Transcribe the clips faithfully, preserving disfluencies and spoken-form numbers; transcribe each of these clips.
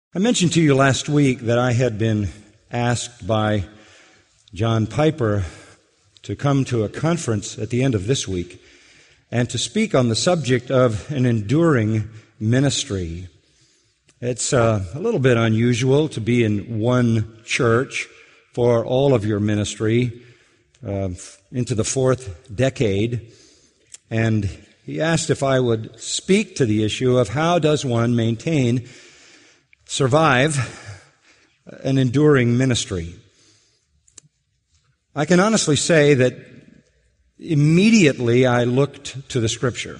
I mentioned to you last week that I had been asked by John Piper to come to a conference at the end of this week and to speak on the subject of an enduring ministry. It's uh, a little bit unusual to be in one church for all of your ministry uh, into the fourth decade, and he asked if I would speak to the issue of how does one maintain survive an enduring ministry. I can honestly say that immediately I looked to the Scripture.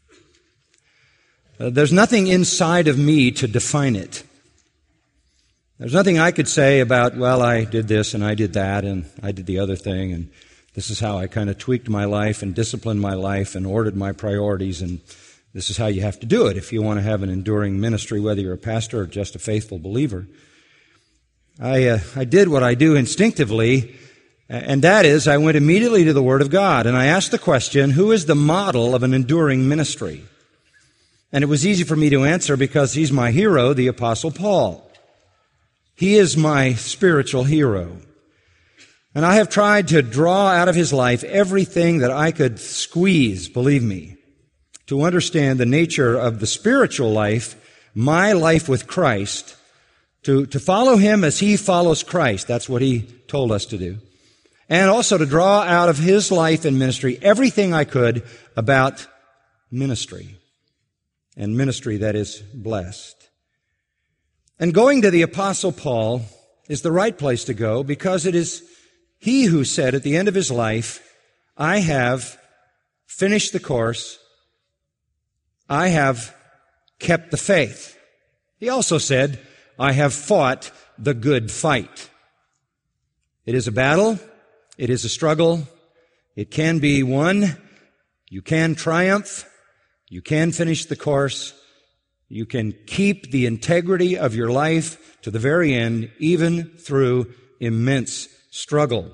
Uh, there's nothing inside of me to define it. There's nothing I could say about, well, I did this and I did that and I did the other thing and this is how I kind of tweaked my life and disciplined my life and ordered my priorities, and this is how you have to do it if you want to have an enduring ministry, whether you're a pastor or just a faithful believer. I uh, I did what I do instinctively, and that is I went immediately to the Word of God, and I asked the question, who is the model of an enduring ministry? And it was easy for me to answer because he's my hero, the Apostle Paul. He is my spiritual hero. And I have tried to draw out of his life everything that I could squeeze, believe me, to understand the nature of the spiritual life, my life with Christ, to, to follow him as he follows Christ. That's what he told us to do. And also to draw out of his life and ministry everything I could about ministry, and ministry that is blessed. And going to the Apostle Paul is the right place to go because it is he who said at the end of his life, I have finished the course, I have kept the faith. He also said, I have fought the good fight. It is a battle. It is a struggle. It can be won. You can triumph. You can finish the course. You can keep the integrity of your life to the very end, even through immense struggle.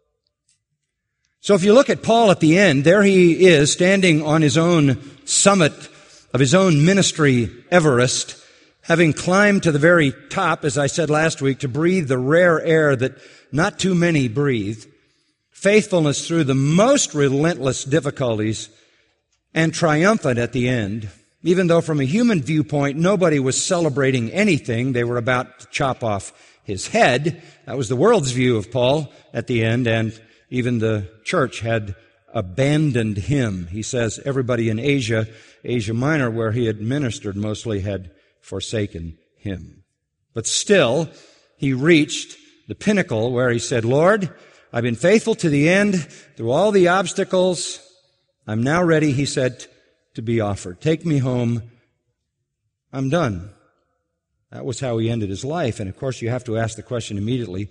So if you look at Paul at the end, there he is standing on his own summit of his own ministry, Everest, having climbed to the very top, as I said last week, to breathe the rare air that not too many breathe, faithfulness through the most relentless difficulties, and triumphant at the end, even though from a human viewpoint, nobody was celebrating anything. They were about to chop off his head. That was the world's view of Paul at the end, and even the church had abandoned him. He says everybody in Asia, Asia Minor, where he had ministered mostly, had forsaken him. But still, he reached the pinnacle where he said, Lord, I've been faithful to the end through all the obstacles. I'm now ready, he said, to be offered. Take me home. I'm done. That was how he ended his life. And of course, you have to ask the question immediately,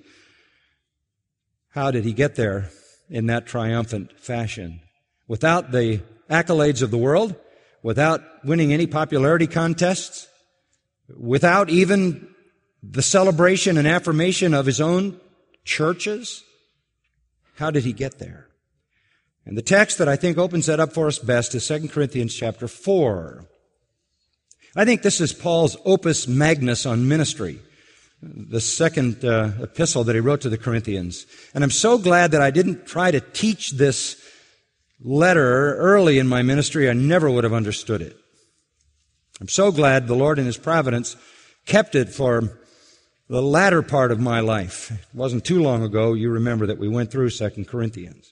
how did he get there in that triumphant fashion? Without the accolades of the world, without winning any popularity contests, without even the celebration and affirmation of his own churches? How did he get there? And the text that I think opens that up for us best is Second Corinthians chapter four. I think this is Paul's opus magnus on ministry, the second uh, epistle that he wrote to the Corinthians. And I'm so glad that I didn't try to teach this letter early in my ministry. I never would have understood it. I'm so glad the Lord in His providence kept it for the latter part of my life. It wasn't too long ago, you remember, that we went through Second Corinthians.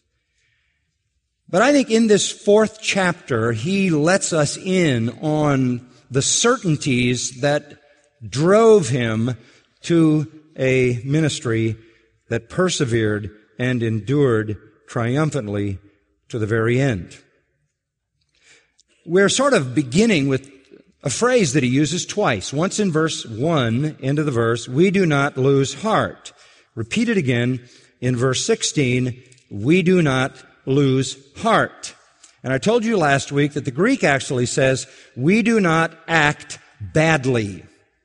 But I think in this fourth chapter, he lets us in on the certainties that drove him to a ministry that persevered and endured triumphantly to the very end. We're sort of beginning with a phrase that he uses twice. Once in verse one, end of the verse, we do not lose heart. Repeated again in verse sixteen, we do not lose heart. And I told you last week that the Greek actually says, we do not act badly.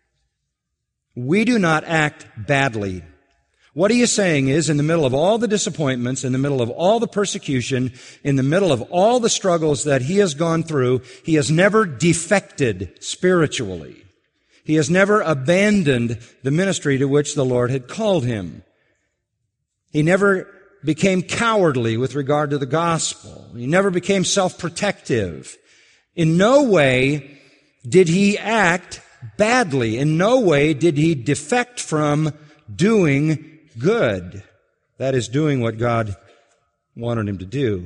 We do not act badly. What he is saying is, in the middle of all the disappointments, in the middle of all the persecution, in the middle of all the struggles that he has gone through, he has never defected spiritually. He He has never abandoned the ministry to which the Lord had called him. He never became cowardly with regard to the gospel. He never became self-protective. In no way did he act badly. In no way did he defect from doing good. That is, doing what God wanted him to do.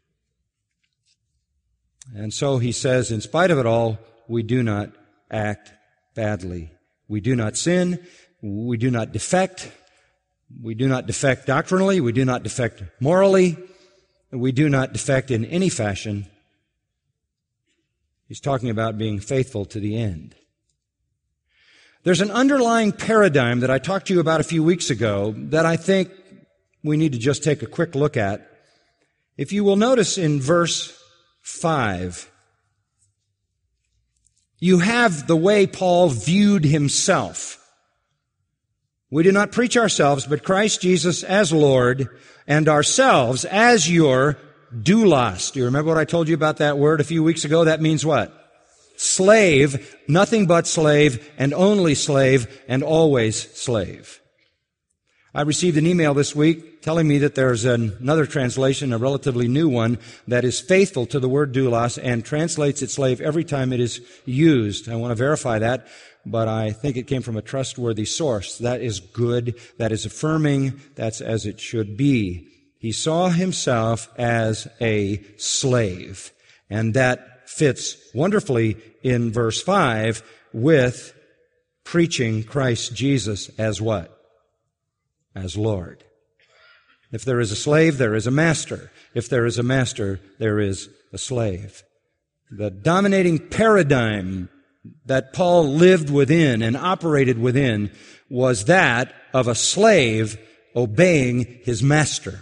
And so he says, in spite of it all, we do not act badly. We do not sin. We do not defect. We do not defect doctrinally. We do not defect morally. We do not defect in any fashion. He's talking about being faithful to the end. There's an underlying paradigm that I talked to you about a few weeks ago that I think we need to just take a quick look at. If you will notice in verse five, you have the way Paul viewed himself. We do not preach ourselves, but Christ Jesus as Lord, and ourselves as your doulos. Do you remember what I told you about that word a few weeks ago? That means what? Slave, nothing but slave, and only slave, and always slave. I received an email this week telling me that there's another translation, a relatively new one, that is faithful to the word doulos and translates it slave every time it is used. I want to verify that, but I think it came from a trustworthy source. That is good. That is affirming. That's as it should be. He saw himself as a slave, and that fits wonderfully in verse five with preaching Christ Jesus as what? As Lord. If there is a slave, there is a master. If there is a master, there is a slave. The dominating paradigm that Paul lived within and operated within was that of a slave obeying his master.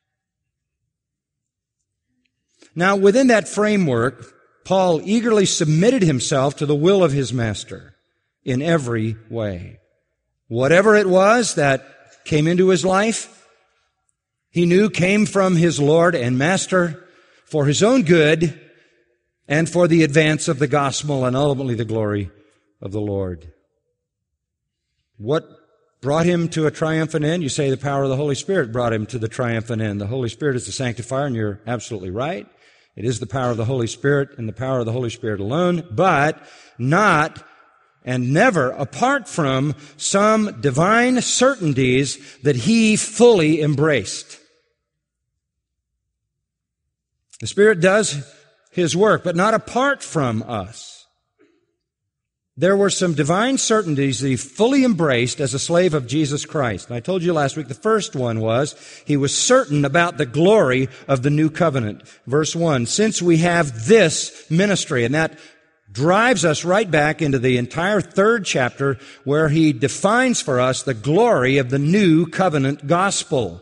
Now, within that framework, Paul eagerly submitted himself to the will of his master in every way. Whatever it was that came into his life, he knew came from his Lord and Master for his own good and for the advance of the gospel and ultimately the glory of the Lord. What brought him to a triumphant end? You say the power of the Holy Spirit brought him to the triumphant end. The Holy Spirit is the sanctifier, and you're absolutely right. It is the power of the Holy Spirit and the power of the Holy Spirit alone, but not and never apart from some divine certainties that he fully embraced. The Spirit does His work, but not apart from us. There were some divine certainties that he fully embraced as a slave of Jesus Christ. And I told you last week, the first one was, he was certain about the glory of the new covenant. Verse one, since we have this ministry, and that drives us right back into the entire third chapter where he defines for us the glory of the new covenant gospel.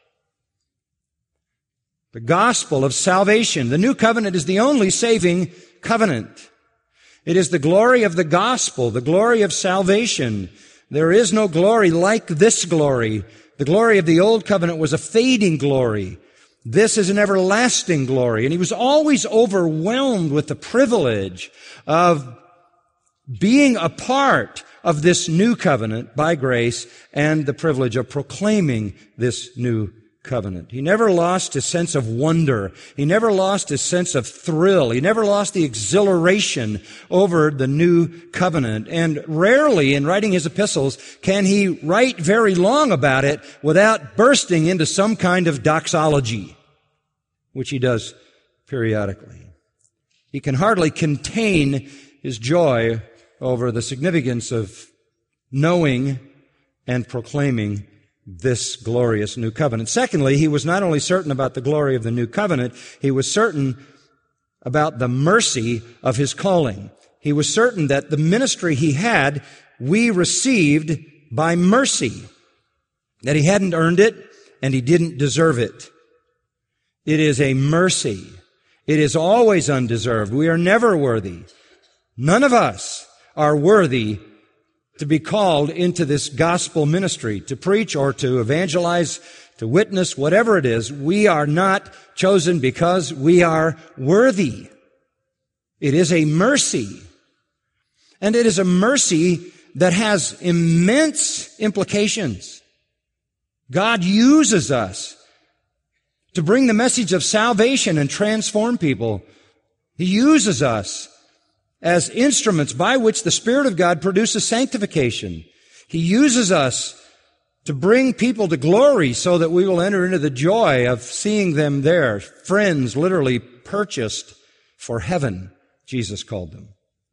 The gospel of salvation. The new covenant is the only saving covenant. It is the glory of the gospel, the glory of salvation. There is no glory like this glory. The glory of the old covenant was a fading glory. This is an everlasting glory. And he was always overwhelmed with the privilege of being a part of this new covenant by grace and the privilege of proclaiming this new covenant. He never lost his sense of wonder. He never lost his sense of thrill. He never lost the exhilaration over the new covenant. And rarely in writing his epistles can he write very long about it without bursting into some kind of doxology, which he does periodically. He can hardly contain his joy over the significance of knowing and proclaiming this glorious new covenant. Secondly, he was not only certain about the glory of the new covenant, he was certain about the mercy of his calling. He was certain that the ministry he had, we received by mercy, that he hadn't earned it and he didn't deserve it. It is a mercy. It is always undeserved. We are never worthy. None of us are worthy to be called into this gospel ministry, to preach or to evangelize, to witness, whatever it is. We are not chosen because we are worthy. It is a mercy. And it is a mercy that has immense implications. God uses us to bring the message of salvation and transform people. He uses us as instruments by which the Spirit of God produces sanctification. He uses us to bring people to glory so that we will enter into the joy of seeing them there. Friends literally purchased for heaven, Jesus called them.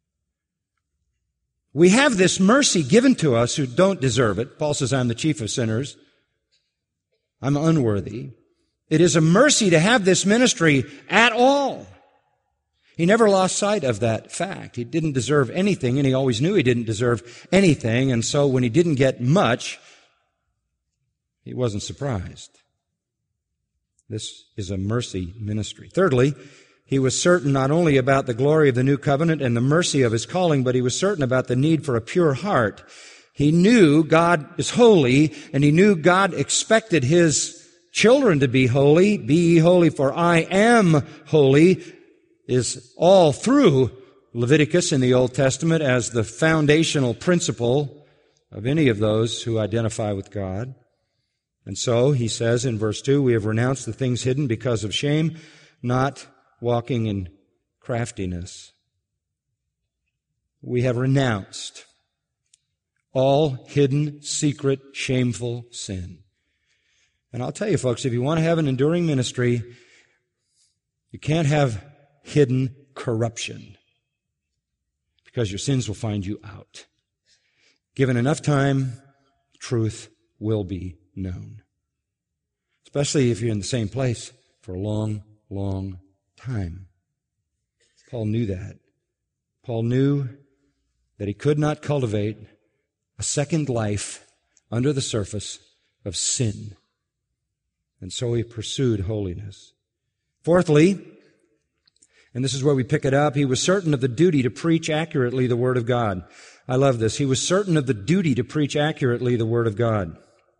We have this mercy given to us who don't deserve it. Paul says, I'm the chief of sinners. I'm unworthy. It is a mercy to have this ministry at all. He never lost sight of that fact. He didn't deserve anything, and he always knew he didn't deserve anything, and so when he didn't get much, he wasn't surprised. This is a mercy ministry. Thirdly, he was certain not only about the glory of the new covenant and the mercy of his calling, but he was certain about the need for a pure heart. He knew God is holy, and he knew God expected his children to be holy. Be ye holy, for I am holy, is all through Leviticus in the Old Testament as the foundational principle of any of those who identify with God. And so, he says in verse two, we have renounced the things hidden because of shame, not walking in craftiness. We have renounced all hidden, secret, shameful sin. And I'll tell you, folks, if you want to have an enduring ministry, you can't have hidden corruption, because your sins will find you out. Given enough time, truth will be known. Especially if you're in the same place for a long, long time. Paul knew that. Paul knew that he could not cultivate a second life under the surface of sin. And so he pursued holiness. Fourthly, and this is where we pick it up, he was certain of the duty to preach accurately the Word of God. I love this. He was certain of the duty to preach accurately the Word of God.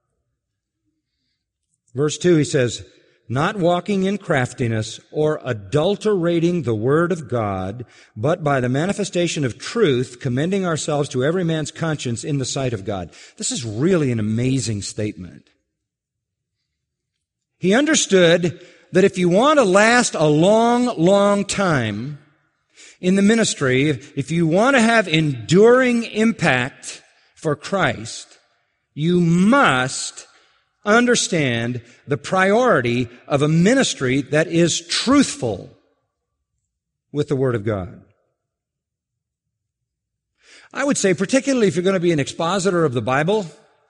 Verse two, he says, not walking in craftiness or adulterating the Word of God, but by the manifestation of truth, commending ourselves to every man's conscience in the sight of God. This is really an amazing statement. He understood that if you want to last a long, long time in the ministry, if you want to have enduring impact for Christ, you must understand the priority of a ministry that is truthful with the Word of God. I would say, particularly if you're going to be an expositor of the Bible,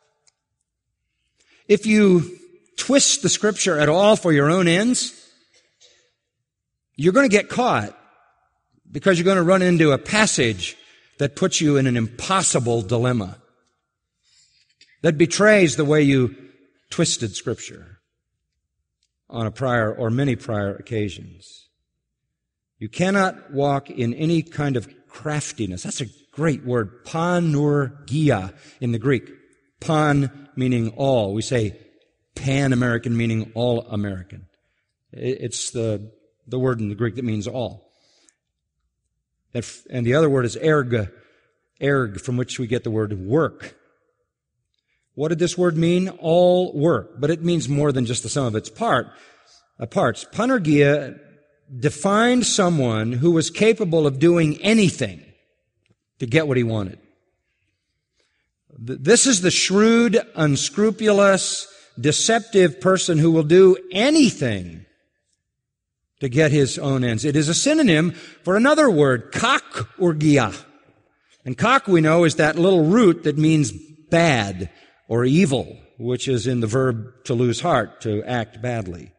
if you twist the Scripture at all for your own ends, you're going to get caught, because you're going to run into a passage that puts you in an impossible dilemma, that betrays the way you twisted Scripture on a prior or many prior occasions. You cannot walk in any kind of craftiness. That's a great word, panorgia in the Greek. Pan meaning all. We say Pan-American meaning all American. It's the, the word in the Greek that means all. And the other word is erg, erg, from which we get the word work. What did this word mean? All work. But it means more than just the sum of its part, uh, parts. Panorgia defined someone who was capable of doing anything to get what he wanted. This is the shrewd, unscrupulous, deceptive person who will do anything to get his own ends. It is a synonym for another word, kakurgia. And kak, we know, is that little root that means bad or evil, which is in the verb to lose heart, to act badly.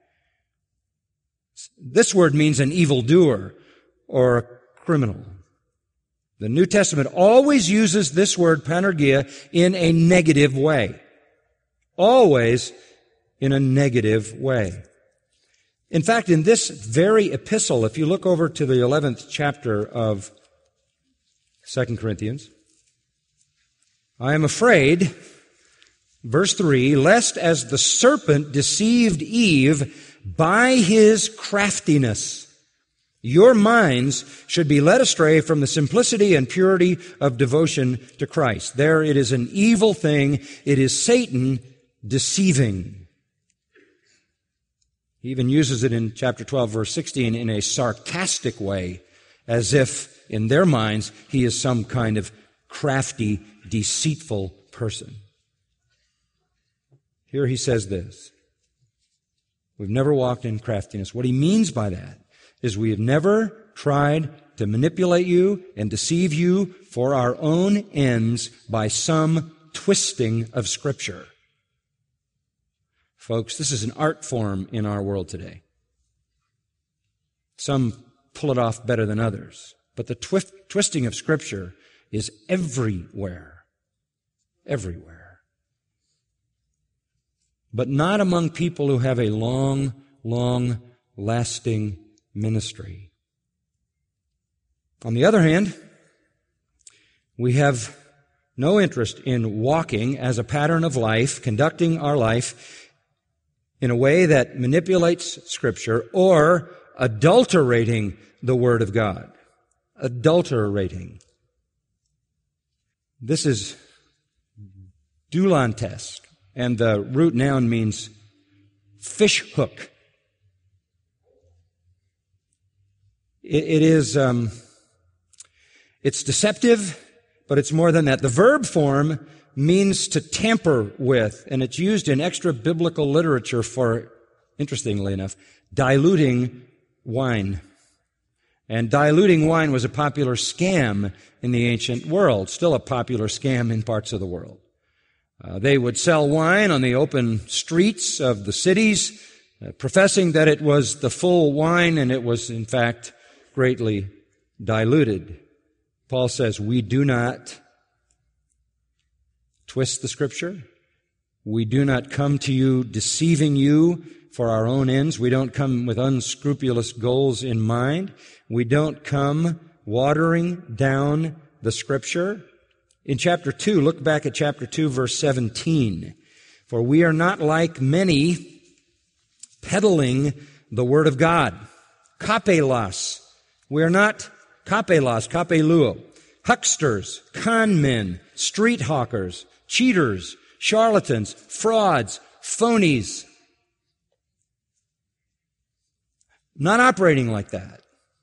This word means an evildoer or a criminal. The New Testament always uses this word, panorgia, in a negative way. Always in a negative way. In fact, in this very epistle, if you look over to the eleventh chapter of Second Corinthians, I am afraid, verse three, lest as the serpent deceived Eve by his craftiness. Your minds should be led astray from the simplicity and purity of devotion to Christ. There it is an evil thing. It is Satan deceiving. He even uses it in chapter twelve, verse sixteen, in a sarcastic way, as if in their minds he is some kind of crafty, deceitful person. Here he says this: we've never walked in craftiness. What he means by that is we have never tried to manipulate you and deceive you for our own ends by some twisting of Scripture. Folks, this is an art form in our world today. Some pull it off better than others. But the twi- twisting of Scripture is everywhere. Everywhere. But not among people who have a long, long, lasting ministry. On the other hand, we have no interest in walking as a pattern of life, conducting our life in a way that manipulates Scripture or adulterating the Word of God. Adulterating. This is doulantesk, and the root noun means fish hook. It, it is, um, it's deceptive, but it's more than that. The verb form means to tamper with, and it's used in extra biblical literature for, interestingly enough, diluting wine. And diluting wine was a popular scam in the ancient world, still a popular scam in parts of the world. Uh, they would sell wine on the open streets of the cities, uh, professing that it was the full wine, and it was, in fact, greatly diluted. Paul says, we do not twist the Scripture. We do not come to you deceiving you for our own ends. We don't come with unscrupulous goals in mind. We don't come watering down the Scripture. In chapter two, look back at chapter two, verse seventeen. For we are not like many peddling the Word of God. Kapelos. We are not kapelos, kapeluo. Hucksters, con men, street hawkers, cheaters, charlatans, frauds, phonies. Not operating like that.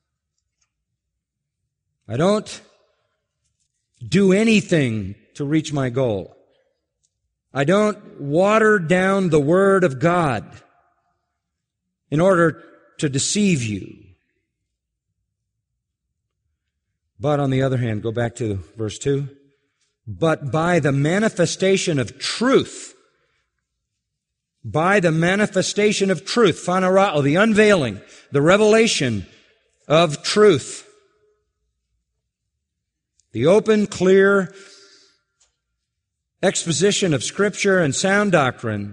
I don't do anything to reach my goal. I don't water down the Word of God in order to deceive you. But on the other hand, go back to verse two. But by the manifestation of truth, by the manifestation of truth, phanerao, the unveiling, the revelation of truth, the open, clear exposition of Scripture and sound doctrine,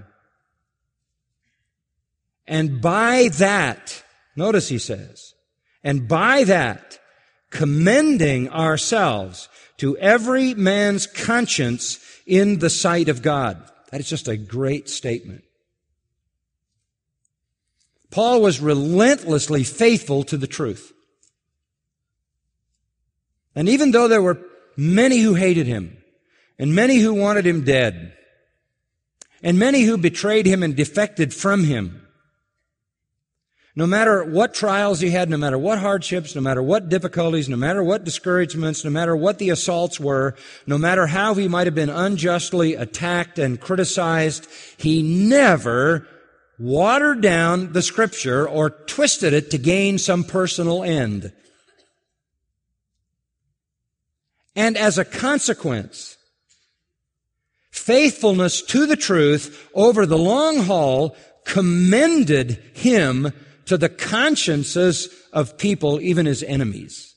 and by that, notice he says, and by that, commending ourselves to every man's conscience in the sight of God. That is just a great statement. Paul was relentlessly faithful to the truth. And even though there were many who hated him, and many who wanted him dead, and many who betrayed him and defected from him, no matter what trials he had, no matter what hardships, no matter what difficulties, no matter what discouragements, no matter what the assaults were, no matter how he might have been unjustly attacked and criticized, he never watered down the Scripture or twisted it to gain some personal end. And as a consequence, faithfulness to the truth over the long haul commended him to the consciences of people, even his enemies.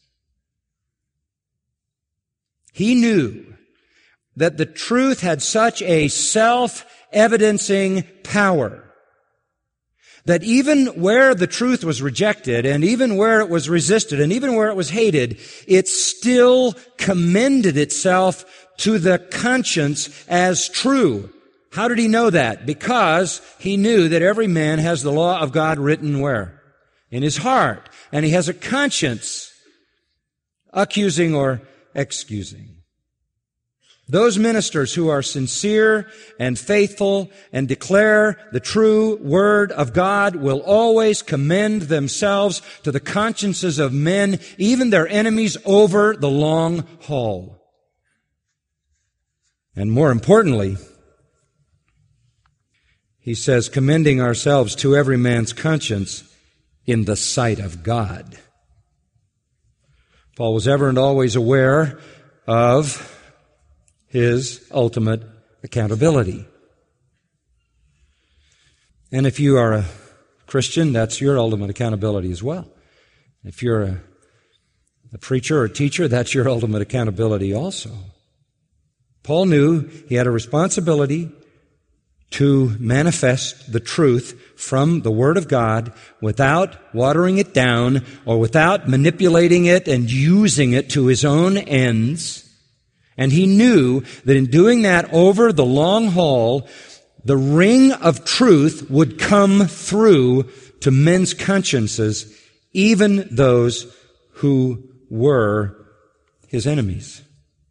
He knew that the truth had such a self-evidencing power that even where the truth was rejected, and even where it was resisted, and even where it was hated, it still commended itself to the conscience as true. How did he know that? Because he knew that every man has the law of God written where? In his heart. and he has a conscience, accusing or excusing. Those ministers who are sincere and faithful and declare the true Word of God will always commend themselves to the consciences of men, even their enemies, over the long haul. And more importantly, he says, commending ourselves to every man's conscience in the sight of God. Paul was ever and always aware of his ultimate accountability. And if you are a Christian, that's your ultimate accountability as well. If you're a, a preacher or a teacher, that's your ultimate accountability also. Paul knew he had a responsibility to manifest the truth from the Word of God without watering it down or without manipulating it and using it to his own ends. And he knew that in doing that over the long haul, the ring of truth would come through to men's consciences, even those who were his enemies.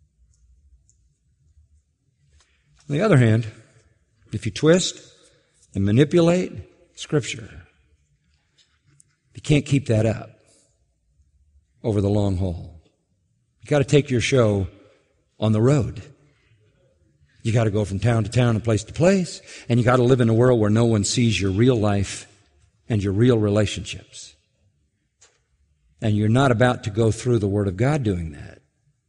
On the other hand, if you twist and manipulate Scripture, you can't keep that up over the long haul. You've got to take your show on the road. You got to go from town to town and place to place, and you got to live in a world where no one sees your real life and your real relationships. And you're not about to go through the Word of God doing that.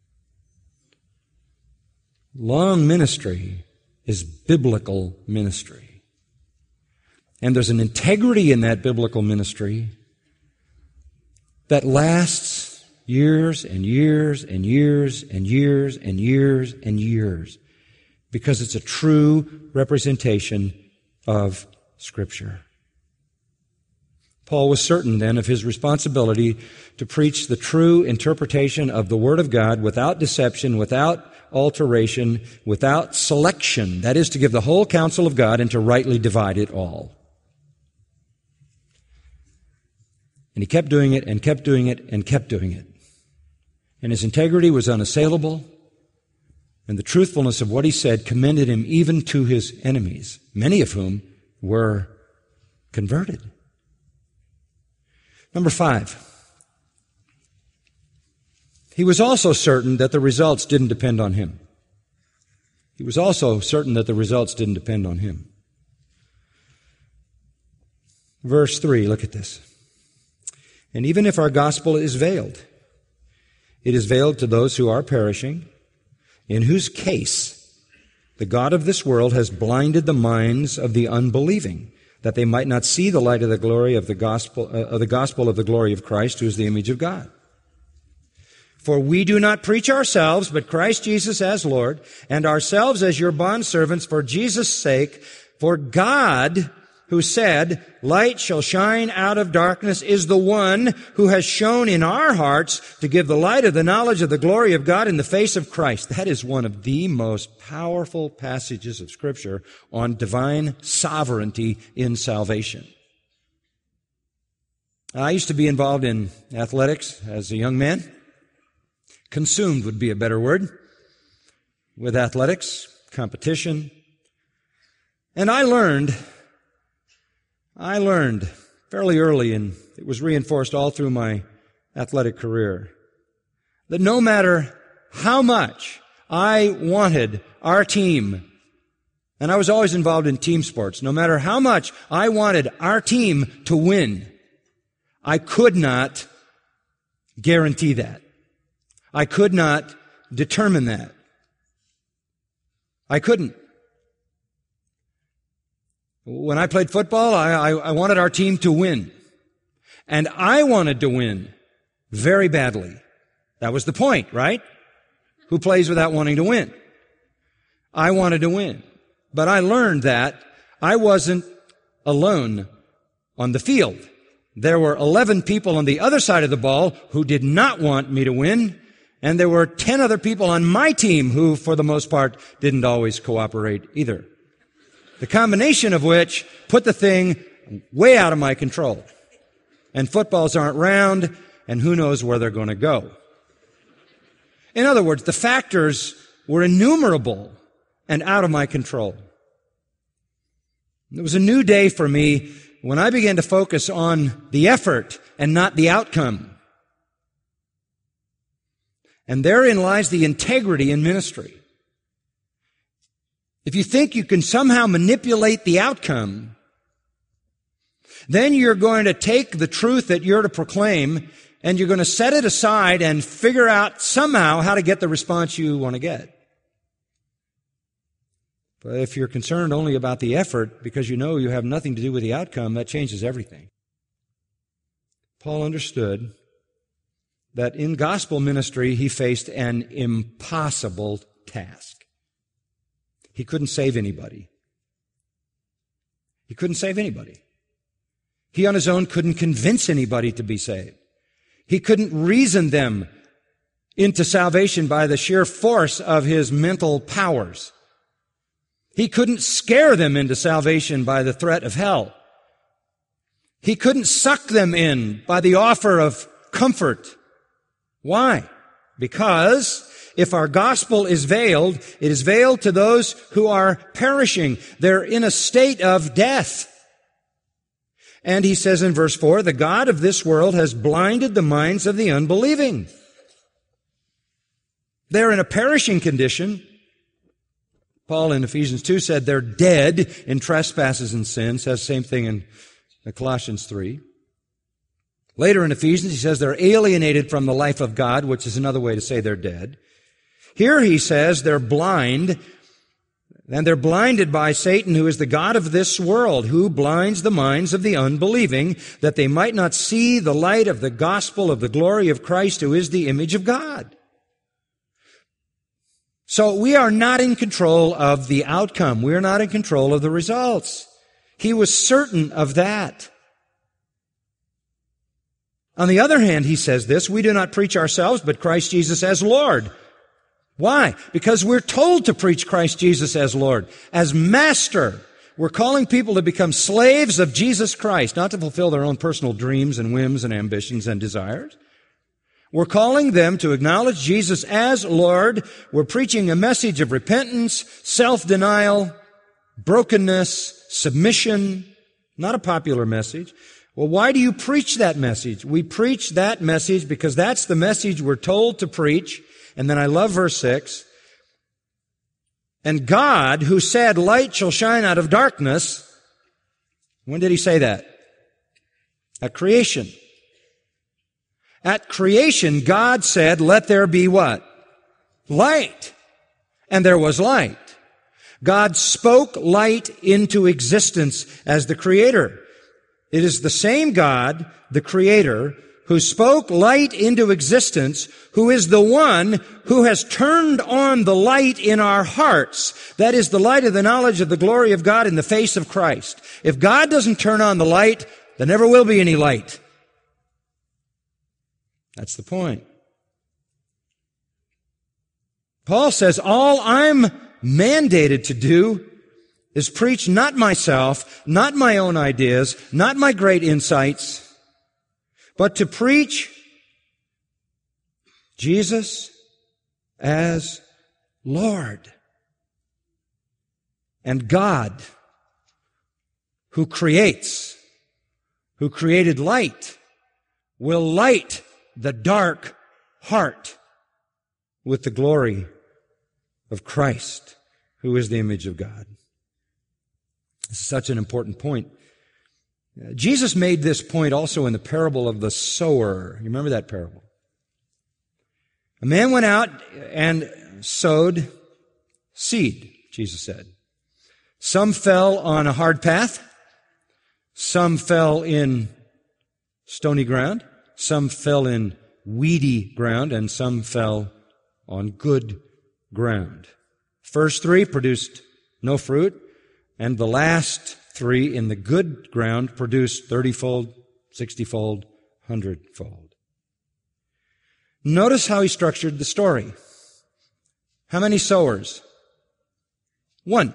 Long ministry is biblical ministry. And there's an integrity in that biblical ministry that lasts years and years and years and years and years and years, because it's a true representation of Scripture. Paul was certain then of his responsibility to preach the true interpretation of the Word of God without deception, without alteration, without selection. That is, to give the whole counsel of God and to rightly divide it all. And he kept doing it and kept doing it and kept doing it. And his integrity was unassailable, and the truthfulness of what he said commended him even to his enemies, many of whom were converted. Number five, he was also certain that the results didn't depend on him. He was also certain that the results didn't depend on him. Verse three, look at this. And even if our gospel is veiled, it is veiled to those who are perishing, in whose case the God of this world has blinded the minds of the unbelieving, that they might not see the light of the glory of the gospel, uh, of the gospel of the glory of Christ, who is the image of God. For we do not preach ourselves, but Christ Jesus as Lord, and ourselves as your bondservants for Jesus' sake. For God, who said, light shall shine out of darkness, is the one who has shone in our hearts to give the light of the knowledge of the glory of God in the face of Christ. That is one of the most powerful passages of Scripture on divine sovereignty in salvation. I used to be involved in athletics as a young man. Consumed would be a better word. With athletics, competition. And I learned I learned fairly early, and it was reinforced all through my athletic career, that no matter how much I wanted our team, and I was always involved in team sports, no matter how much I wanted our team to win, I could not guarantee that. I could not determine that. I couldn't. When I played football, I, I, I wanted our team to win. And I wanted to win very badly. That was the point, right? Who plays without wanting to win? I wanted to win. But I learned that I wasn't alone on the field. There were eleven people on the other side of the ball who did not want me to win, and there were ten other people on my team who, for the most part, didn't always cooperate either. The combination of which put the thing way out of my control. and footballs aren't round, and who knows where they're going to go. In other words, the factors were innumerable and out of my control. It was a new day for me when I began to focus on the effort and not the outcome. And therein lies the integrity in ministry. If you think you can somehow manipulate the outcome, then you're going to take the truth that you're to proclaim and you're going to set it aside and figure out somehow how to get the response you want to get. But if you're concerned only about the effort because you know you have nothing to do with the outcome, that changes everything. Paul understood that in gospel ministry he faced an impossible task. He couldn't save anybody. He couldn't save anybody. He on his own couldn't convince anybody to be saved. He couldn't reason them into salvation by the sheer force of his mental powers. He couldn't scare them into salvation by the threat of hell. He couldn't suck them in by the offer of comfort. Why? Because if our gospel is veiled, it is veiled to those who are perishing. They're in a state of death. And he says in verse four, the God of this world has blinded the minds of the unbelieving. They're in a perishing condition. Paul in Ephesians two said they're dead in trespasses and sins. Says the same thing in Colossians three. Later in Ephesians, he says they're alienated from the life of God, which is another way to say they're dead. Here he says they're blind, and they're blinded by Satan, who is the god of this world, who blinds the minds of the unbelieving, that they might not see the light of the gospel of the glory of Christ, who is the image of God. So we are not in control of the outcome. We are not in control of the results. He was certain of that. On the other hand, he says this, we do not preach ourselves, but Christ Jesus as Lord. Why? Because we're told to preach Christ Jesus as Lord, as Master. We're calling people to become slaves of Jesus Christ, not to fulfill their own personal dreams and whims and ambitions and desires. We're calling them to acknowledge Jesus as Lord. We're preaching a message of repentance, self-denial, brokenness, submission. Not a popular message. Well, why do you preach that message? We preach that message because that's the message we're told to preach. And then I love verse six. And God, who said, light shall shine out of darkness. When did he say that? At creation. At creation, God said, let there be what? Light. And there was light. God spoke light into existence as the Creator. It is the same God, the Creator, who spoke light into existence, who is the one who has turned on the light in our hearts. That is the light of the knowledge of the glory of God in the face of Christ. If God doesn't turn on the light, there never will be any light. That's the point. Paul says, all I'm mandated to do is preach not myself, not my own ideas, not my great insights, but to preach Jesus as Lord. And God, who creates, who created light, will light the dark heart with the glory of Christ, who is the image of God. This is such an important point. Jesus made this point also in the parable of the sower. You remember that parable? A man went out and sowed seed, Jesus said. Some fell on a hard path. Some fell in stony ground. Some fell in weedy ground, and some fell on good ground. First three produced no fruit, and the last three in the good ground produced thirty-fold, sixty-fold, hundred-fold. Notice how he structured the story. How many sowers? One.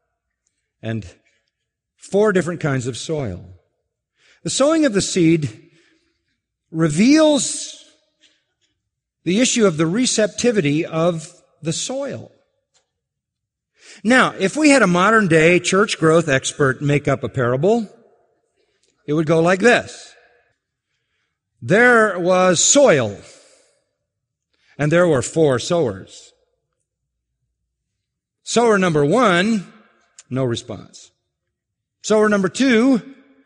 And four different kinds of soil. The sowing of the seed reveals the issue of the receptivity of the soil. Now, if we had a modern day church growth expert make up a parable, it would go like this. There was soil, and there were four sowers. Sower number one, no response. Sower number two,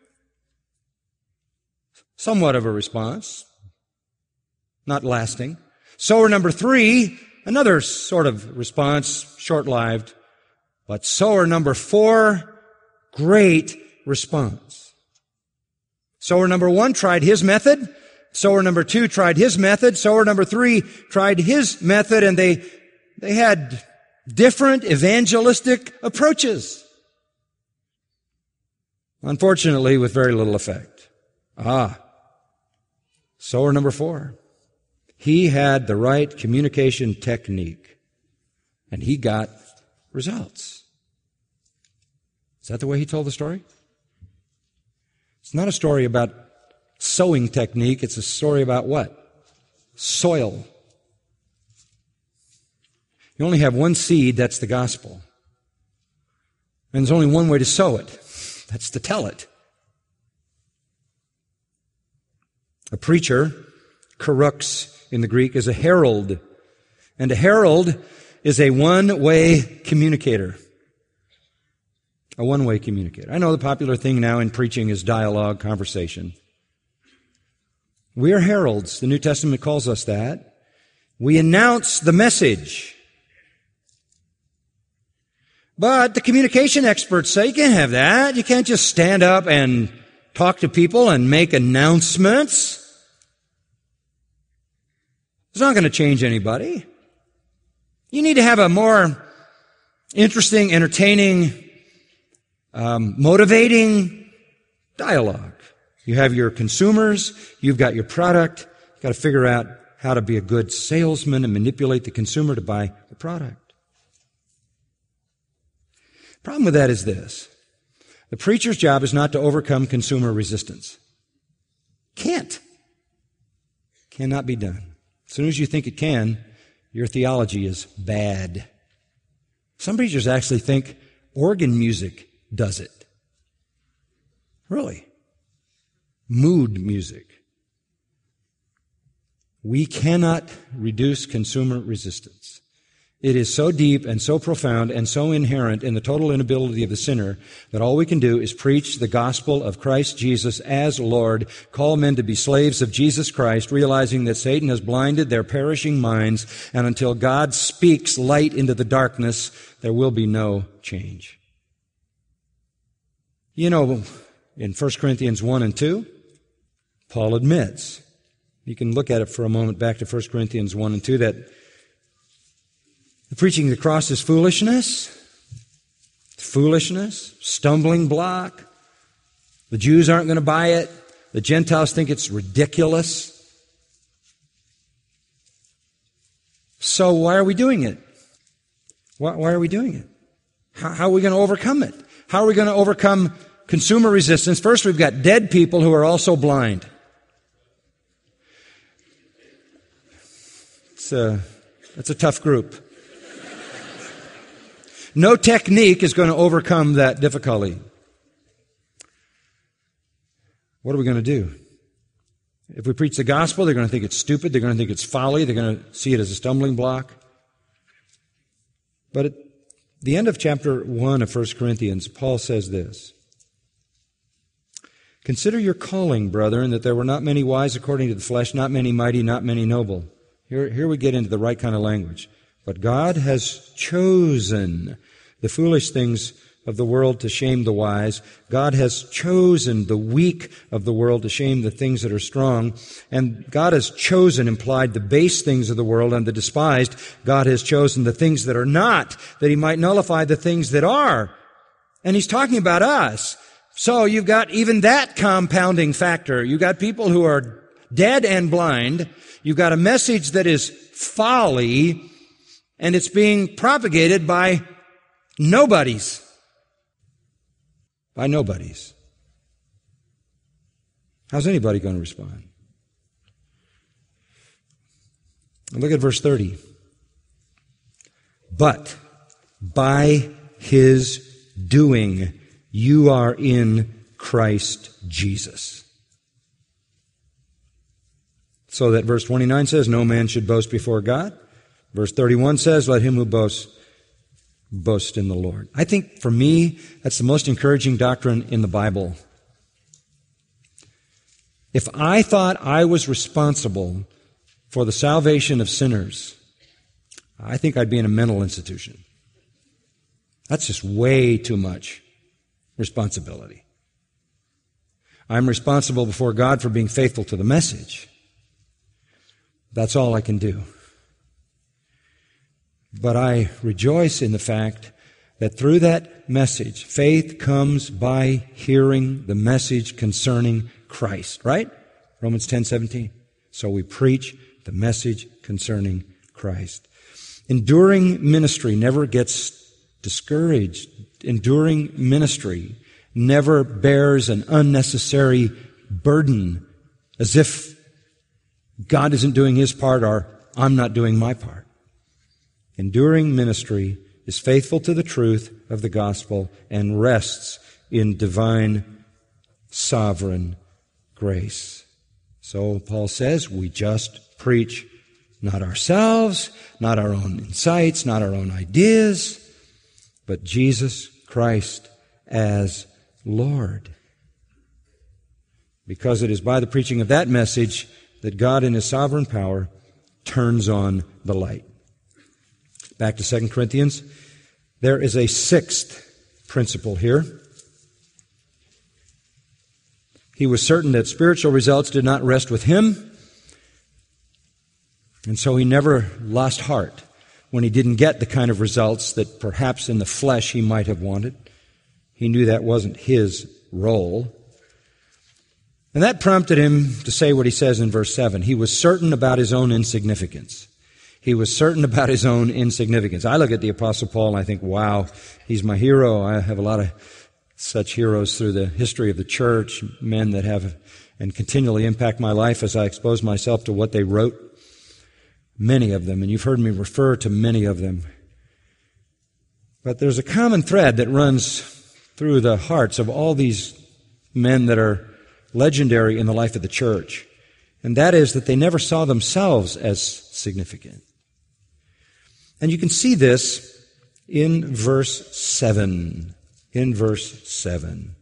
somewhat of a response, not lasting. Sower number three, another sort of response, short-lived. But sower number four, great response. Sower number one tried his method. Sower number two tried his method. Sower number three tried his method, and they, they had different evangelistic approaches. Unfortunately, with very little effect. Ah, sower number four. He had the right communication technique, and he got results. Is that the way he told the story? It's not a story about sowing technique. It's a story about what? Soil. You only have one seed, that's the gospel. And there's only one way to sow it. That's to tell it. A preacher, kerux in the Greek, is a herald. And a herald is a one-way communicator. A one-way communicator. I know the popular thing now in preaching is dialogue, conversation. We are heralds. The New Testament calls us that. We announce the message. But the communication experts say you can't have that. You can't just stand up and talk to people and make announcements. It's not going to change anybody. You need to have a more interesting, entertaining, um, motivating dialogue. You have your consumers, you've got your product, you've got to figure out how to be a good salesman and manipulate the consumer to buy the product. Problem with that is this. The preacher's job is not to overcome consumer resistance. Can't. Cannot be done. As soon as you think it can, your theology is bad. Some preachers actually think organ music does it. Really. Mood music. We cannot reduce consumer resistance. It is so deep and so profound and so inherent in the total inability of the sinner that all we can do is preach the gospel of Christ Jesus as Lord, call men to be slaves of Jesus Christ, realizing that Satan has blinded their perishing minds, and until God speaks light into the darkness, there will be no change. You know, in First Corinthians one and two, Paul admits, you can look at it for a moment back to First Corinthians one and two, that the preaching of the cross is foolishness, foolishness, stumbling block. The Jews aren't going to buy it. The Gentiles think it's ridiculous. So why are we doing it? Why, why are we doing it? How, how are we going to overcome it? How are we going to overcome consumer resistance? First, we've got dead people who are also blind. It's a, it's a tough group. No technique is going to overcome that difficulty. What are we going to do? If we preach the gospel, they're going to think it's stupid. They're going to think it's folly. They're going to see it as a stumbling block. But at the end of chapter one of First Corinthians, Paul says this. Consider your calling, brethren, that there were not many wise according to the flesh, not many mighty, not many noble. Here, here we get into the right kind of language. But God has chosen the foolish things of the world to shame the wise. God has chosen the weak of the world to shame the things that are strong. And God has chosen, implied, the base things of the world and the despised. God has chosen the things that are not, that He might nullify the things that are. And He's talking about us. So you've got even that compounding factor. You've got people who are dead and blind. You've got a message that is folly, and it's being propagated by nobodies. By nobodies. How's anybody going to respond? Look at verse thirty. But by His doing, you are in Christ Jesus. So that verse twenty-nine says, no man should boast before God. Verse thirty-one says, let him who boasts, boast in the Lord. I think for me, that's the most encouraging doctrine in the Bible. If I thought I was responsible for the salvation of sinners, I think I'd be in a mental institution. That's just way too much responsibility. I'm responsible before God for being faithful to the message. That's all I can do. But I rejoice in the fact that through that message, faith comes by hearing the message concerning Christ, right? Romans ten seventeen. So we preach the message concerning Christ. Enduring ministry never gets discouraged. Enduring ministry never bears an unnecessary burden as if God isn't doing His part or I'm not doing my part. Enduring ministry is faithful to the truth of the gospel and rests in divine, sovereign grace. So Paul says, we just preach not ourselves, not our own insights, not our own ideas, but Jesus Christ as Lord. Because it is by the preaching of that message that God in His sovereign power turns on the light. Back to Second Corinthians. There is a sixth principle here. He was certain that spiritual results did not rest with him, and so he never lost heart when he didn't get the kind of results that perhaps in the flesh he might have wanted. He knew that wasn't his role. And that prompted him to say what he says in verse seven. He was certain about his own insignificance. He was certain about his own insignificance. I look at the Apostle Paul and I think, wow, he's my hero. I have a lot of such heroes through the history of the church, men that have and continually impact my life as I expose myself to what they wrote. Many of them, and you've heard me refer to many of them. But there's a common thread that runs through the hearts of all these men that are legendary in the life of the church, and that is that they never saw themselves as significant. And you can see this in verse seven. In verse seven.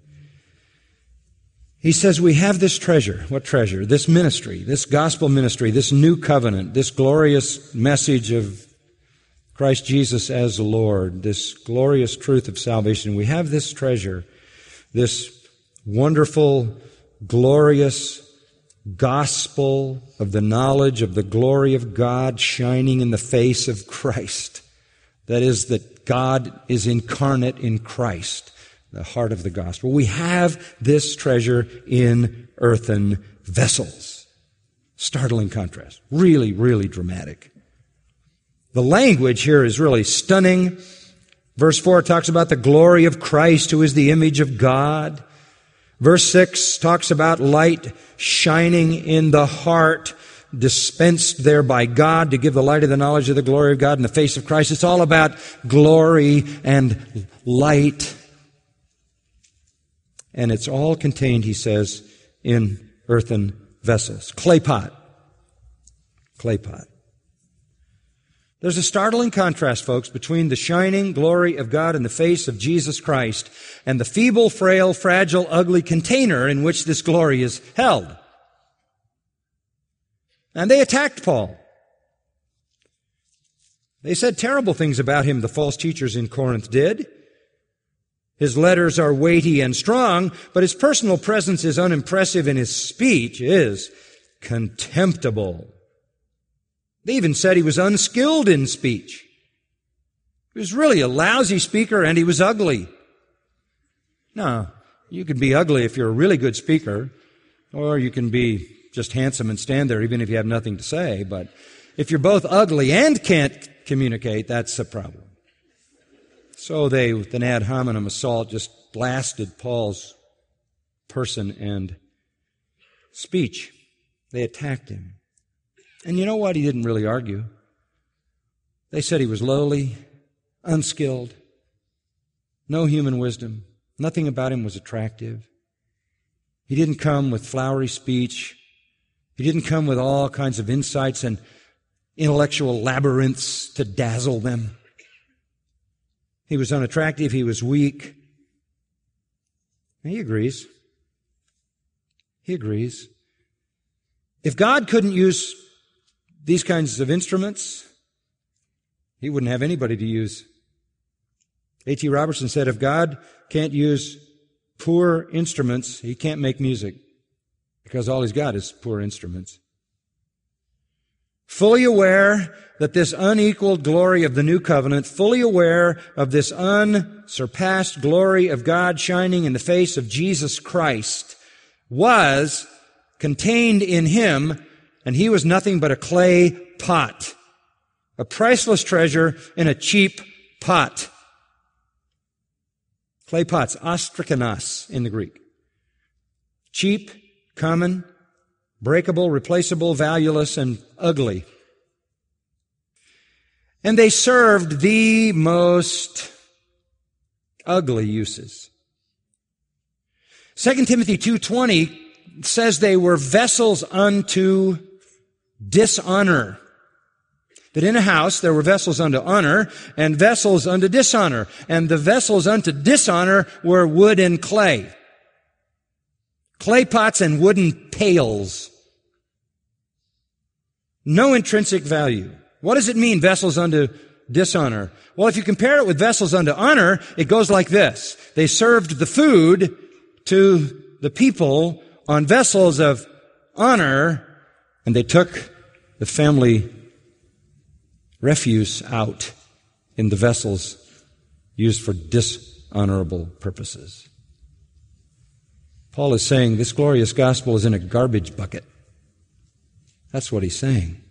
He says, we have this treasure. What treasure? This ministry, this gospel ministry, this new covenant, this glorious message of Christ Jesus as Lord, this glorious truth of salvation. We have this treasure, this wonderful, glorious gospel of the knowledge of the glory of God shining in the face of Christ. That is, that God is incarnate in Christ, the heart of the gospel. We have this treasure in earthen vessels. Startling contrast. Really, really dramatic. The language here is really stunning. Verse four talks about the glory of Christ, who is the image of God. Verse six talks about light shining in the heart, dispensed there by God to give the light of the knowledge of the glory of God in the face of Christ. It's all about glory and light. And it's all contained, he says, in earthen vessels. Clay pot. Clay pot. There's a startling contrast, folks, between the shining glory of God in the face of Jesus Christ and the feeble, frail, fragile, ugly container in which this glory is held. And they attacked Paul. They said terrible things about him, the false teachers in Corinth did. His letters are weighty and strong, but his personal presence is unimpressive and his speech is contemptible. They even said he was unskilled in speech. He was really a lousy speaker and he was ugly. Now, you can be ugly if you're a really good speaker, or you can be just handsome and stand there even if you have nothing to say. But if you're both ugly and can't communicate, that's a problem. So they, with an ad hominem assault, just blasted Paul's person and speech. They attacked him. And you know what? He didn't really argue. They said he was lowly, unskilled, no human wisdom. Nothing about him was attractive. He didn't come with flowery speech. He didn't come with all kinds of insights and intellectual labyrinths to dazzle them. He was unattractive. He was weak. And he agrees. He agrees. If God couldn't use these kinds of instruments, He wouldn't have anybody to use. A T Robertson said, if God can't use poor instruments, He can't make music, because all He's got is poor instruments. Fully aware that this unequaled glory of the new covenant, fully aware of this unsurpassed glory of God shining in the face of Jesus Christ, was contained in Him, and He was nothing but a clay pot, a priceless treasure in a cheap pot. Clay pots, ostrakinos in the Greek. Cheap, common, breakable, replaceable, valueless, and ugly. And they served the most ugly uses. Second Timothy two twenty says they were vessels unto dishonor. That in a house there were vessels unto honor and vessels unto dishonor. And the vessels unto dishonor were wood and clay. Clay pots and wooden pails. No intrinsic value. What does it mean, vessels unto dishonor? Well, if you compare it with vessels unto honor, it goes like this. They served the food to the people on vessels of honor, and they took the family refuse out in the vessels used for dishonorable purposes. Paul is saying this glorious gospel is in a garbage bucket. That's what he's saying.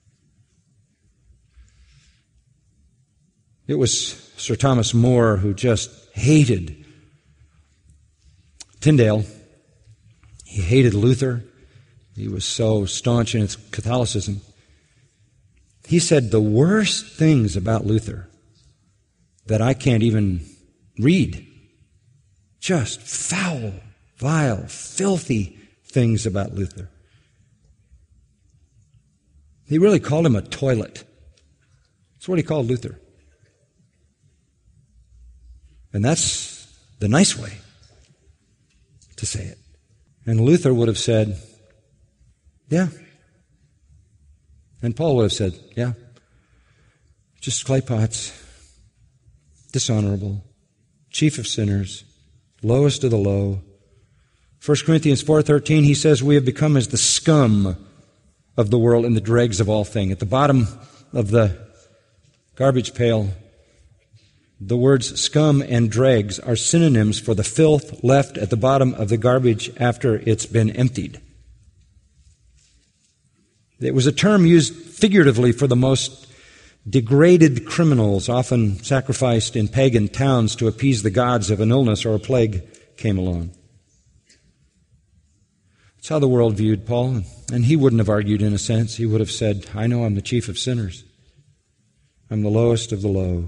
It was Sir Thomas More who just hated Tyndale. He hated Luther. He was so staunch in his Catholicism. He said the worst things about Luther that I can't even read. Just foul, vile, filthy things about Luther. He really called him a toilet. That's what he called Luther. And that's the nice way to say it. And Luther would have said, yeah. And Paul would have said, yeah. Just clay pots, dishonorable, chief of sinners, lowest of the low. First Corinthians four thirteen, he says, we have become as the scum of the world and the dregs of all things. At the bottom of the garbage pail, the words scum and dregs are synonyms for the filth left at the bottom of the garbage after it's been emptied. It was a term used figuratively for the most degraded criminals, often sacrificed in pagan towns to appease the gods if an illness or a plague came along. That's how the world viewed Paul, and he wouldn't have argued in a sense. He would have said, I know I'm the chief of sinners. I'm the lowest of the low.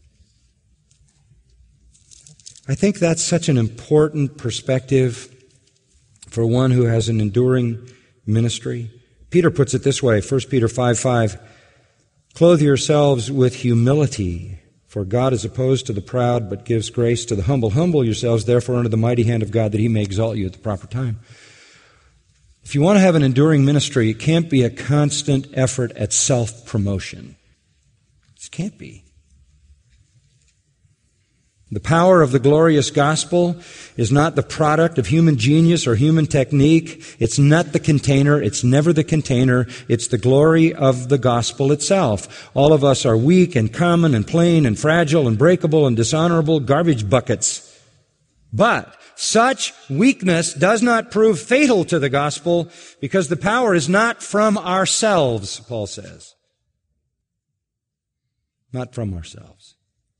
I think that's such an important perspective for one who has an enduring ministry. Peter puts it this way, First Peter five five, clothe yourselves with humility, for God is opposed to the proud, but gives grace to the humble. Humble yourselves, therefore, under the mighty hand of God, that He may exalt you at the proper time. If you want to have an enduring ministry, it can't be a constant effort at self-promotion. It can't be. The power of the glorious gospel is not the product of human genius or human technique. It's not the container. It's never the container. It's the glory of the gospel itself. All of us are weak and common and plain and fragile and breakable and dishonorable garbage buckets. But such weakness does not prove fatal to the gospel, because the power is not from ourselves, Paul says. Not from ourselves.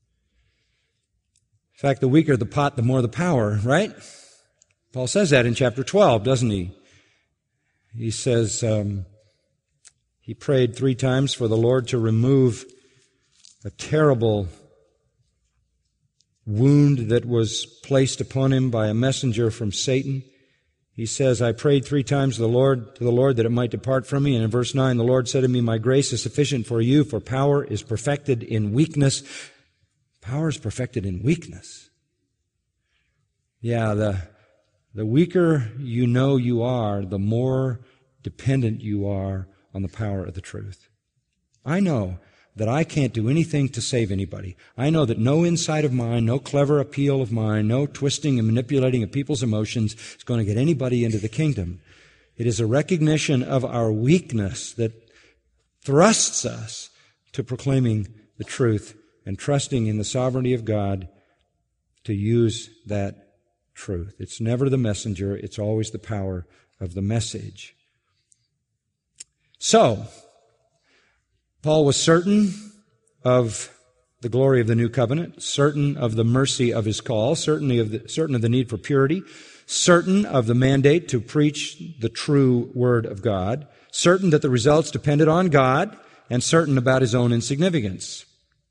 In fact, the weaker the pot, the more the power, right? Paul says that in chapter twelve, doesn't he? He says, um, He prayed three times for the Lord to remove a terrible wound that was placed upon him by a messenger from Satan. He says, I prayed three times to the Lord, to the Lord that it might depart from me. And in verse nine, the Lord said to me, my grace is sufficient for you, for power is perfected in weakness. Power is perfected in weakness. Yeah, the, the weaker you know you are, the more dependent you are on the power of the truth. I know that I can't do anything to save anybody. I know that no insight of mine, no clever appeal of mine, no twisting and manipulating of people's emotions is going to get anybody into the kingdom. It is a recognition of our weakness that thrusts us to proclaiming the truth and trusting in the sovereignty of God to use that truth. It's never the messenger, it's always the power of the message. So, Paul was certain of the glory of the new covenant, certain of the mercy of his call, certainly of the, certain of the need for purity, certain of the mandate to preach the true word of God, certain that the results depended on God, and certain about his own insignificance.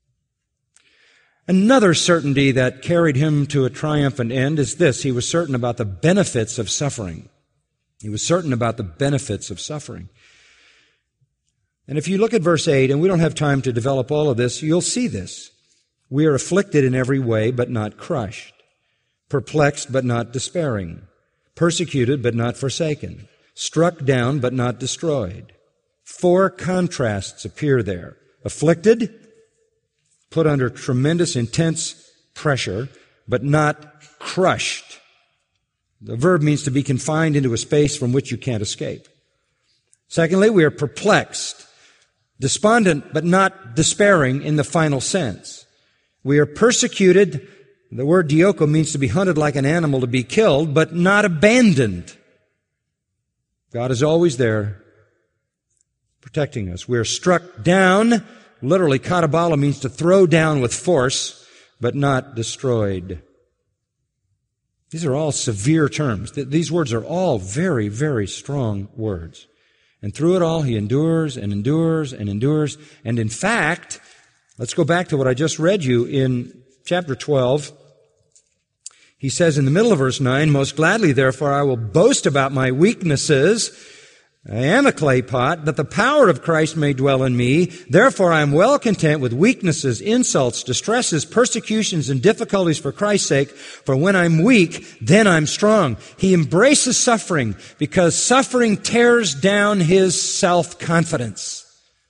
Another certainty that carried him to a triumphant end is this. He was certain about the benefits of suffering. He was certain about the benefits of suffering. And if you look at verse eight, and we don't have time to develop all of this, you'll see this. We are afflicted in every way, but not crushed. Perplexed, but not despairing. Persecuted, but not forsaken. Struck down, but not destroyed. Four contrasts appear there. Afflicted, put under tremendous, intense pressure, but not crushed. The verb means to be confined into a space from which you can't escape. Secondly, we are perplexed. Despondent, but not despairing in the final sense. We are persecuted. The word dioko means to be hunted like an animal, to be killed, but not abandoned. God is always there protecting us. We are struck down. Literally, katabala means to throw down with force, but not destroyed. These are all severe terms. These words are all very, very strong words. And through it all, he endures and endures and endures. And in fact, let's go back to what I just read you in chapter twelve. He says in the middle of verse nine, most gladly, therefore, I will boast about my weaknesses. I am a clay pot, that the power of Christ may dwell in me. Therefore, I am well content with weaknesses, insults, distresses, persecutions, and difficulties for Christ's sake. For when I'm weak, then I'm strong. He embraces suffering because suffering tears down his self-confidence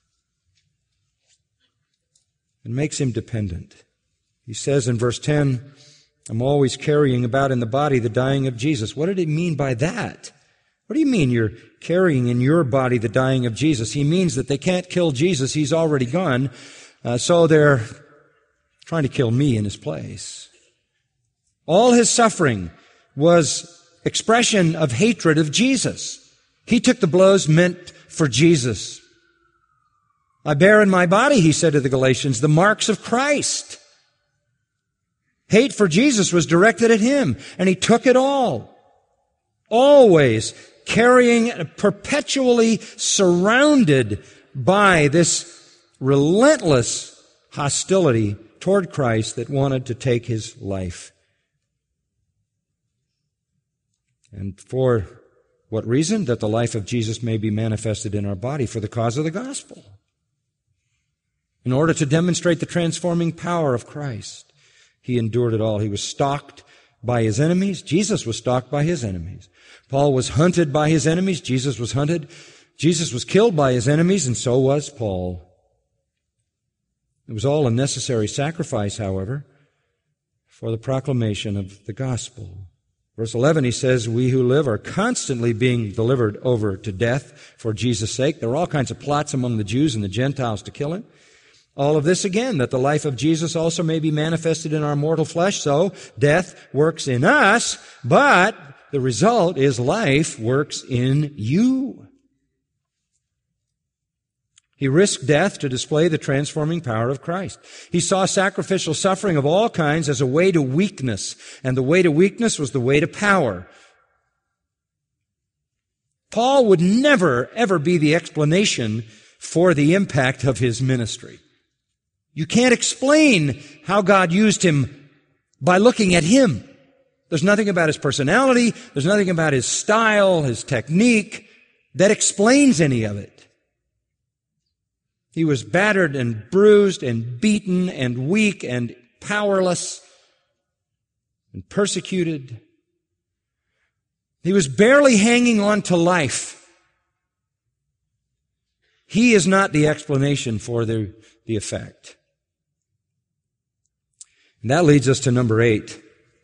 and makes him dependent. He says in verse ten, I'm always carrying about in the body the dying of Jesus. What did he mean by that? What do you mean you're carrying in your body the dying of Jesus? He means that they can't kill Jesus. He's already gone. Uh, so they're trying to kill me in his place. All his suffering was expression of hatred of Jesus. He took the blows meant for Jesus. I bear in my body, he said to the Galatians, the marks of Christ. Hate for Jesus was directed at him, and he took it all. Always carrying, perpetually surrounded by this relentless hostility toward Christ that wanted to take his life. And for what reason? That the life of Jesus may be manifested in our body for the cause of the gospel. In order to demonstrate the transforming power of Christ, he endured it all. He was stalked by his enemies. Jesus was stalked by his enemies. Paul was hunted by his enemies. Jesus was hunted. Jesus was killed by his enemies, and so was Paul. It was all a necessary sacrifice, however, for the proclamation of the gospel. Verse eleven, he says, we who live are constantly being delivered over to death for Jesus' sake. There were all kinds of plots among the Jews and the Gentiles to kill him. All of this, again, that the life of Jesus also may be manifested in our mortal flesh. So death works in us, but the result is life works in you. He risked death to display the transforming power of Christ. He saw sacrificial suffering of all kinds as a way to weakness, and the way to weakness was the way to power. Paul would never, ever be the explanation for the impact of his ministry. You can't explain how God used him by looking at him. There's nothing about his personality, there's nothing about his style, his technique, that explains any of it. He was battered and bruised and beaten and weak and powerless and persecuted. He was barely hanging on to life. He is not the explanation for the, the effect. And that leads us to number eight.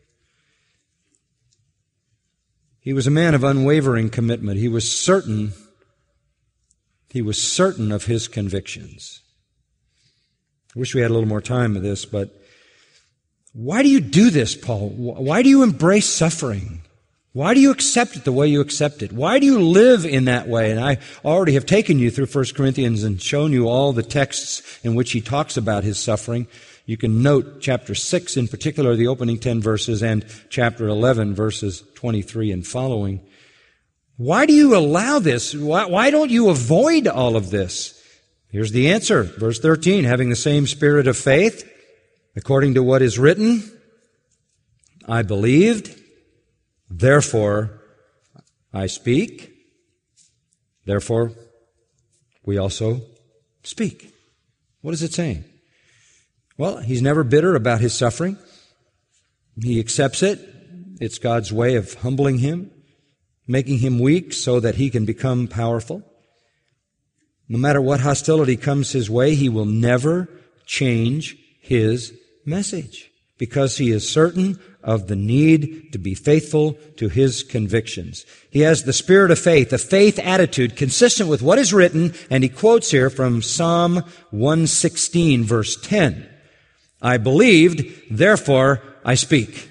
He was a man of unwavering commitment. He was certain, he was certain of his convictions. I wish we had a little more time of this, but why do you do this, Paul? Why do you embrace suffering? Why do you accept it the way you accept it? Why do you live in that way? And I already have taken you through First Corinthians and shown you all the texts in which he talks about his suffering. You can note chapter six in particular, the opening ten verses, and chapter eleven, verses twenty-three and following. Why do you allow this? Why, why don't you avoid all of this? Here's the answer. Verse thirteen, having the same spirit of faith, according to what is written, I believed, therefore I speak, therefore we also speak. What is it saying? Well, he's never bitter about his suffering. He accepts it. It's God's way of humbling him, making him weak so that he can become powerful. No matter what hostility comes his way, he will never change his message because he is certain of the need to be faithful to his convictions. He has the spirit of faith, a faith attitude consistent with what is written, and he quotes here from Psalm one sixteen, verse ten. I believed, therefore I speak.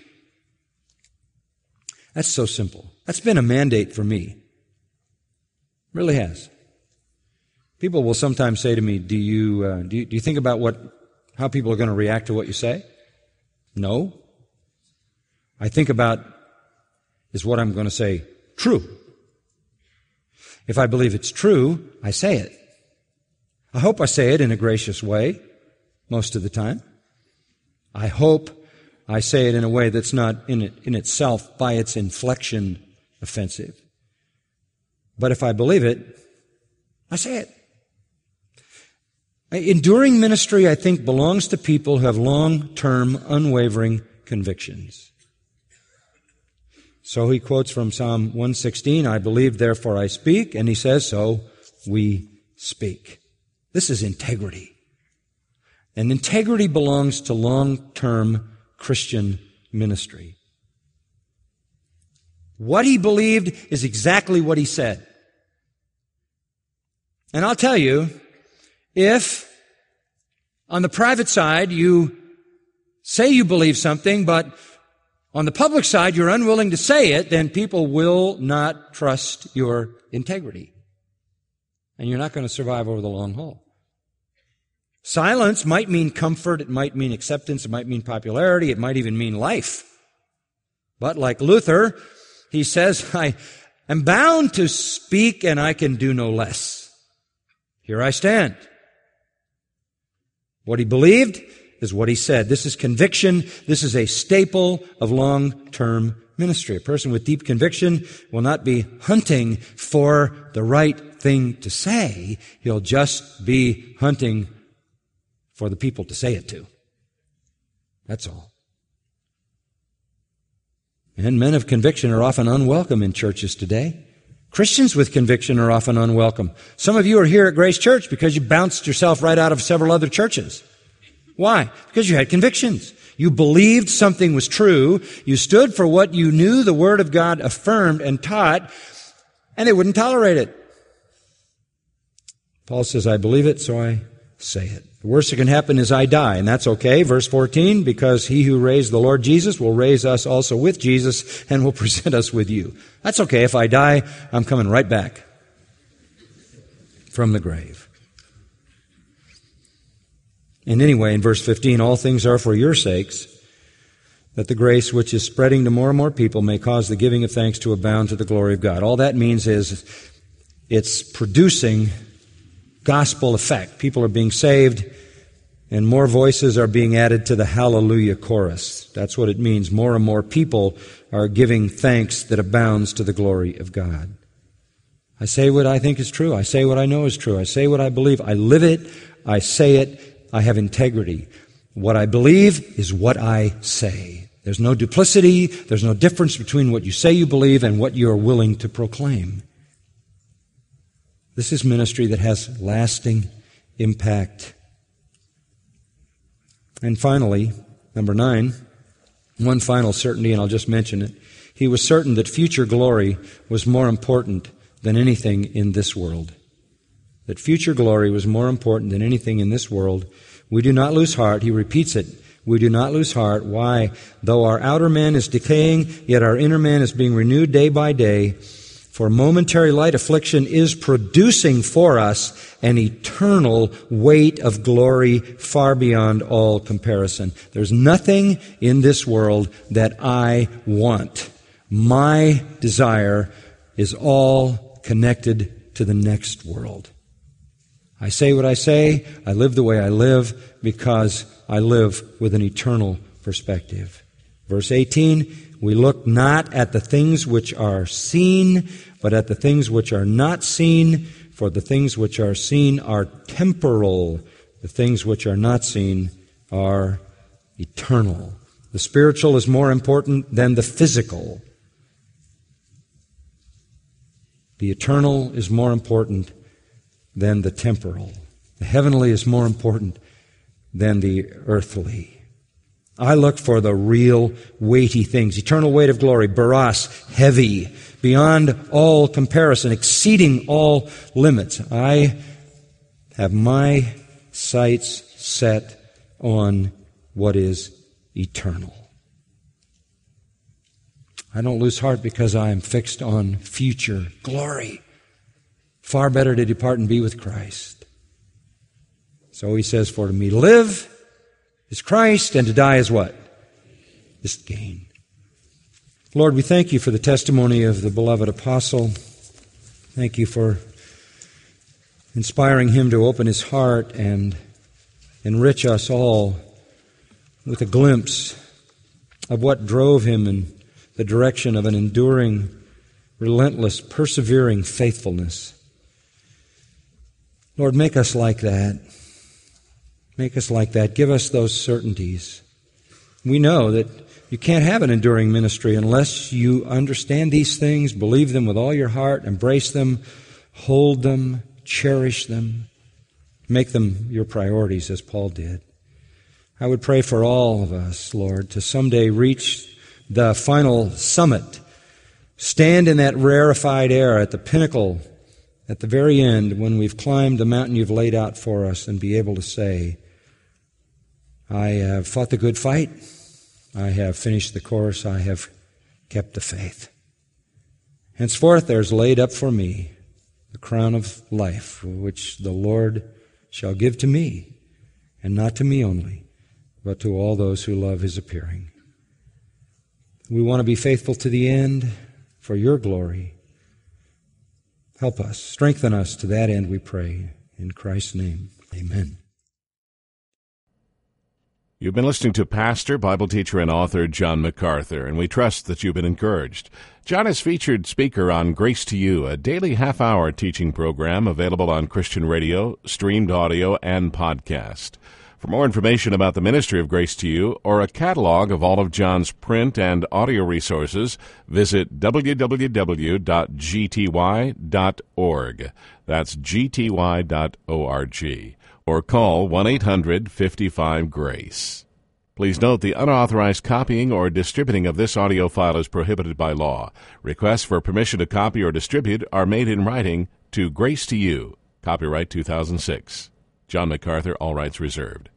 That's so simple. That's been a mandate for me. It really has. People will sometimes say to me, do you, uh, do you, do you think about what, how people are going to react to what you say? No. I think about, is what I'm going to say true? If I believe it's true, I say it. I hope I say it in a gracious way most of the time. I hope I say it in a way that's not in it, in itself, by its inflection, offensive. But if I believe it, I say it. Enduring ministry, I think, belongs to people who have long-term, unwavering convictions. So he quotes from Psalm one sixteen, I believe, therefore I speak, and he says, so we speak. This is integrity. And integrity belongs to long-term Christian ministry. What he believed is exactly what he said. And I'll tell you, if on the private side you say you believe something, but on the public side you're unwilling to say it, then people will not trust your integrity. And you're not going to survive over the long haul. Silence might mean comfort, it might mean acceptance, it might mean popularity, it might even mean life. But like Luther, he says, I am bound to speak and I can do no less. Here I stand. What he believed is what he said. This is conviction. This is a staple of long-term ministry. A person with deep conviction will not be hunting for the right thing to say. He'll just be hunting for the people to say it to. That's all. And men of conviction are often unwelcome in churches today. Christians with conviction are often unwelcome. Some of you are here at Grace Church because you bounced yourself right out of several other churches. Why? Because you had convictions. You believed something was true. You stood for what you knew the Word of God affirmed and taught, and they wouldn't tolerate it. Paul says, I believe it, so I say it. The worst that can happen is I die, and that's okay. Verse fourteen, because he who raised the Lord Jesus will raise us also with Jesus and will present us with you. That's okay. If I die, I'm coming right back from the grave. And anyway, in verse fifteen, all things are for your sakes, that the grace which is spreading to more and more people may cause the giving of thanks to abound to the glory of God. All that means is it's producing gospel effect. People are being saved, and more voices are being added to the hallelujah chorus. That's what it means. More and more people are giving thanks that abounds to the glory of God. I say what I think is true. I say what I know is true. I say what I believe. I live it. I say it. I have integrity. What I believe is what I say. There's no duplicity. There's no difference between what you say you believe and what you're willing to proclaim. This is ministry that has lasting impact. And finally, number nine, one final certainty, and I'll just mention it. He was certain that future glory was more important than anything in this world. That future glory was more important than anything in this world. We do not lose heart. He repeats it. We do not lose heart. Why? Though our outer man is decaying, yet our inner man is being renewed day by day. For momentary light affliction is producing for us an eternal weight of glory far beyond all comparison. There's nothing in this world that I want. My desire is all connected to the next world. I say what I say, I live the way I live, because I live with an eternal perspective. Verse eighteen, we look not at the things which are seen, but at the things which are not seen, for the things which are seen are temporal. The things which are not seen are eternal. The spiritual is more important than the physical. The eternal is more important than the temporal. The heavenly is more important than the earthly. I look for the real weighty things. Eternal weight of glory, baros, heavy, beyond all comparison, exceeding all limits. I have my sights set on what is eternal. I don't lose heart because I am fixed on future glory. Far better to depart and be with Christ. So he says, for to me to live is Christ, and to die is what? Is gain. Lord, we thank you for the testimony of the beloved apostle. Thank you for inspiring him to open his heart and enrich us all with a glimpse of what drove him in the direction of an enduring, relentless, persevering faithfulness. Lord, make us like that. Make us like that. Give us those certainties. We know that you can't have an enduring ministry unless you understand these things, believe them with all your heart, embrace them, hold them, cherish them, make them your priorities as Paul did. I would pray for all of us, Lord, to someday reach the final summit, stand in that rarefied air at the pinnacle, at the very end, when we've climbed the mountain you've laid out for us, and be able to say, I have fought the good fight, I have finished the course, I have kept the faith. Henceforth there's laid up for me the crown of life, which the Lord shall give to me, and not to me only, but to all those who love his appearing. We want to be faithful to the end for your glory. Help us, strengthen us to that end, we pray. In Christ's name, amen. You've been listening to pastor, Bible teacher, and author John MacArthur, and we trust that you've been encouraged. John is featured speaker on Grace to You, a daily half-hour teaching program available on Christian radio, streamed audio, and podcast. For more information about the ministry of Grace to You or a catalog of all of John's print and audio resources, visit w w w dot g t y dot org. That's g t y dot org. Or call one eight hundred fifty-five GRACE. Please note the unauthorized copying or distributing of this audio file is prohibited by law. Requests for permission to copy or distribute are made in writing to Grace to You. Copyright two thousand six. John MacArthur, all rights reserved.